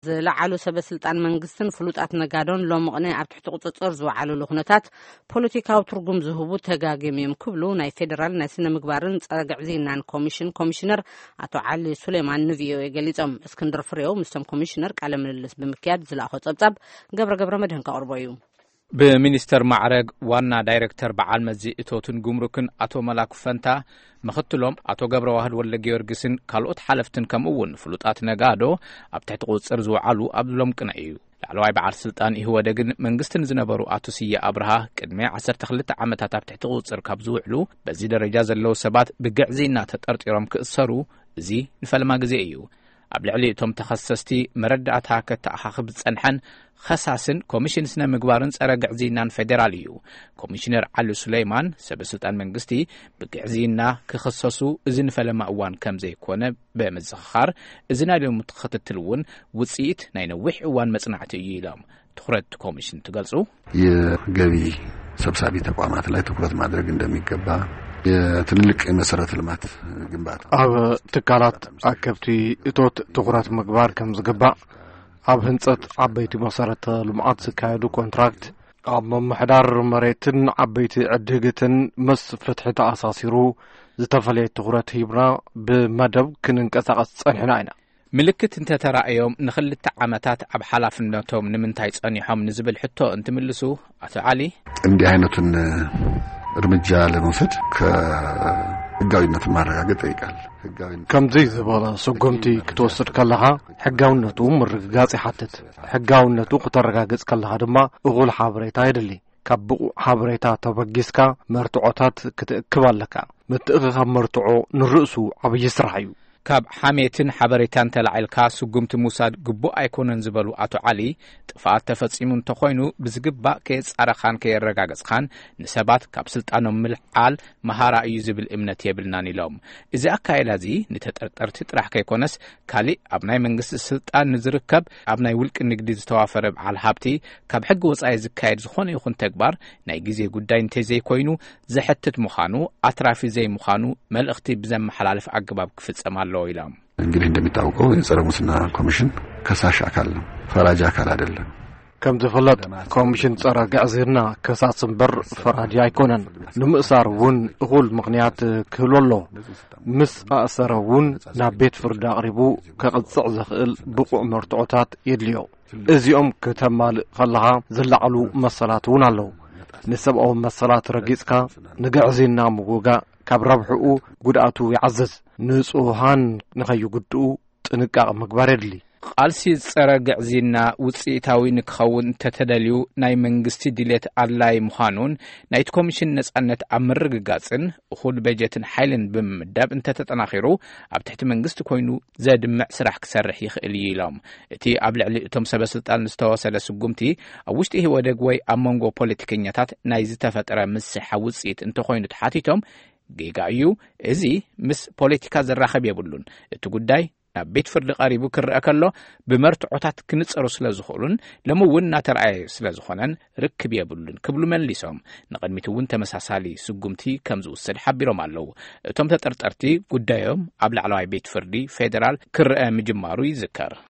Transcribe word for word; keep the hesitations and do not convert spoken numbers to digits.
ዝለዓሉ ሰበስልጣን መንግስትን ፍሉጣት ነጋዶን ሎምቕነ ኣብ ትሕቲ ቁጽጽር ዝወዓሉ ኩነታት ፖለቲካዊ ትርጉም ዝህቡ ተጋጊሞም ክብሉ ናይ ፌደራል ናይ ስነ ምግባርን ጸረ ግዕዝይናን ኮሚሽን ኮሚሽነር አቶ ዓሊ ሱሌማን ንቪኦኤ ገሊጾም። እስክንድር ፍሬው ምስቶም ኮሚሽነር ቃለ ምልልስ ብምክያድ ዝለኣኾ ጸብጻብ ገብረ ገብረ መድህን ከቕርቦ እዩ። በሚኒስተር ማዕረግ ዋና ዳይሬክተር በዓል መዚ እቶትን ጉምሩክን አቶ መላኩ ፈንታ መኽትሎም አቶ ገብረ ዋህድ ወለ ጊዮርጊስን ካልኦት ሓለፍትን ከምኡውን ፍሉጣት ነጋዶ ኣብ ትሕቲ ቁጽጽር ዝወዓሉ ኣብሎም ቅነ እዩ። ላዕለዋይ በዓል ስልጣን ይህወደግን መንግስትን ዝነበሩ አቶ ስየ አብርሃ ቅድሚ ዓሰርተ ክልተ ዓመታት ኣብ ትሕቲ ቁጽጽር ካብ ዝውዕሉ በዚ ደረጃ ዘለው ሰባት ብግዕዝይና ተጠርጢሮም ክእሰሩ እዚ ንፈልማ ግዜ እዩ። ኣብ ልዕሊ እቶም ተኸሰስቲ መረዳእታ ከተኣኻኽብ ዝጸንሐን خصاصن ኮሚሽን ስነ ምግባርን ጸረ ግዕዝይናን ፌደራል እዩ። ኮሚሽነር ዓሊ ሱሌማን ሰበስልጣን መንግስቲ ብግዕዝይና ክኸሰሱ እዚ ንፈለማ እዋን ከም ዘይኮነ በመዘኻኻር እዚ ናይ ሎሚ ክትትልውን ውጽኢት ናይ ነዊሕ እዋን መጽናዕቲ እዩ ኢሎም ትኩረት ኮሚሽን ትገልጹ። የገቢ ሰብሳቢ ተቋማት ላይ ትኩረት ማድረግ እንደሚገባ የትልልቅ መሰረተ ልማት ግንባታ ኣብ ትካላት አከብቲ እቶት ትኩረት ምግባር ከም ዝግባ ኣብ ህንጸት ዓበይቲ መሰረተ ልማት ዝካየዱ ኮንትራክት ኣብ መምሕዳር መሬትን ዓበይቲ ዕድግትን ምስ ፍትሒ ተኣሳሲሩ ዝተፈለየ ትኩረት ሂብና ብመደብ ክንንቀሳቐስ ጸኒሕና ኢና። ምልክት እንተተራእዮም ንኽልተ ዓመታት ኣብ ሓላፍነቶም ንምንታይ ጸኒሖም ንዝብል ሕቶ እንትምልሱ አቶ ዓሊ እንዲህ አይነቱን እርምጃ ለመውሰድ ከህጋዊነት ማረጋገጥ ይጠይቃል። ከምዚ ዝበለ ስጉምቲ ክትወስድ ከለኻ ሕጋውነቱ ምርግጋጽ ይሓትት። ሕጋውነቱ ክትረጋገጽ ከለኻ ድማ እኹል ሓበሬታ ይድሊ። ካብ ብቑዕ ሓበሬታ ተበጊስካ መርትዖታት ክትእክብ ኣለካ። ምትእኽኻብ መርትዖ ንርእሱ ዓብዪ ስራሕ እዩ። ካብ ሓሜትን ሓበሬታን ተላዒልካ ስጉምቲ ሙሳድ ግቡእ ኣይኮነን ዝበሉ አቶ ዓሊ ጥፋት ተፈጺሙ እንተኾይኑ ብዝግባእ ከየጻረኻን ከየረጋገጽኻን ንሰባት ካብ ስልጣኖም ምልዓል መሃራ እዩ ዝብል እምነት የብልናን ኢሎም። እዚ ኣካይዳ እዚ ንተጠርጠርቲ ጥራሕ ከይኮነስ ካሊእ ኣብ ናይ መንግስቲ ስልጣን ንዝርከብ ኣብ ናይ ውልቂ ንግዲ ዝተዋፈረ በዓል ሃብቲ ካብ ሕጊ ወጻኢ ዝካየድ ዝኾነ ይኹን ተግባር ናይ ግዜ ጉዳይ እንተዘይኮይኑ ዘሕትት ምዃኑ አትራፊ ዘይምዃኑ መልእኽቲ ብዘመሓላልፍ አግባብ ክፍጸም አለው ይላም። እንግዲህ እንደሚታወቀው የጸረ ሙስና ኮሚሽን ከሳሽ አካል ነው፣ ፈራጅ አካል አይደለም። ከም ዝፍለጥ ኮሚሽን ጸረ ግዕዝይና ከሳስ እምበር ፈራጅ ኣይኮነን። ንምእሳር እውን እኹል ምኽንያት ክህልሎ ምስ ኣእሰረ እውን ናብ ቤት ፍርዲ ኣቕሪቡ ከቕጽዕ ዝኽእል ብቑዕ መርትዖታት የድልዮ። እዚኦም ከተማልእ ከለኻ ዝለዓሉ መሰላት እውን ኣለዉ። ንሰብኣዊ መሰላት ረጊጽካ ንግዕዝይና ምውጋእ ካብ ረብሕኡ ጉድኣቱ ይዓዘዝ። ንጹሃን ንኸይጉድኡ ጥንቃቄ ምግባር የድሊ። ቃልሲ ጸረ ግዕዝይና ውጽኢታዊ ንክኸውን ተተደልዩ ናይ መንግስቲ ድሌት ኣድላይ ምዃኑን ናይቲ ኮሚሽን ነጻነት ኣብ ምርግጋጽን እኹል በጀትን ሓይልን ብምምዳብ እንተተጠናኺሩ ኣብ ትሕቲ መንግስቲ ኮይኑ ዘድምዕ ስራሕ ክሰርሕ ይኽእል እዩ ኢሎም። እቲ ኣብ ልዕሊ እቶም ሰበስልጣን ዝተወሰደ ስጉምቲ ኣብ ውሽጢ ህወደግ ወይ ኣብ መንጎ ፖለቲከኛታት ናይ ዝተፈጠረ ምስሓ ውጽኢት እንተኾይኑ ተሓቲቶም ጌጋ እዩ። እዚ ምስ ፖለቲካ ዘራኸብ የብሉን። እቲ ጉዳይ ናብ ቤት ፍርዲ ቀሪቡ ክርአ ከሎ ብመርትዖታት ክንጸሩ ስለ ዝኽእሉን ለምውን እናተረኣየ ስለ ዝኾነን ርክብ የብሉን ክብሉ መሊሶም ንቕድሚት እውን ተመሳሳሊ ስጉምቲ ከም ዝውሰድ ሓቢሮም ኣለዉ። እቶም ተጠርጠርቲ ጉዳዮም ኣብ ላዕለዋይ ቤት ፍርዲ ፌደራል ክርአ ምጅማሩ ይዝከር።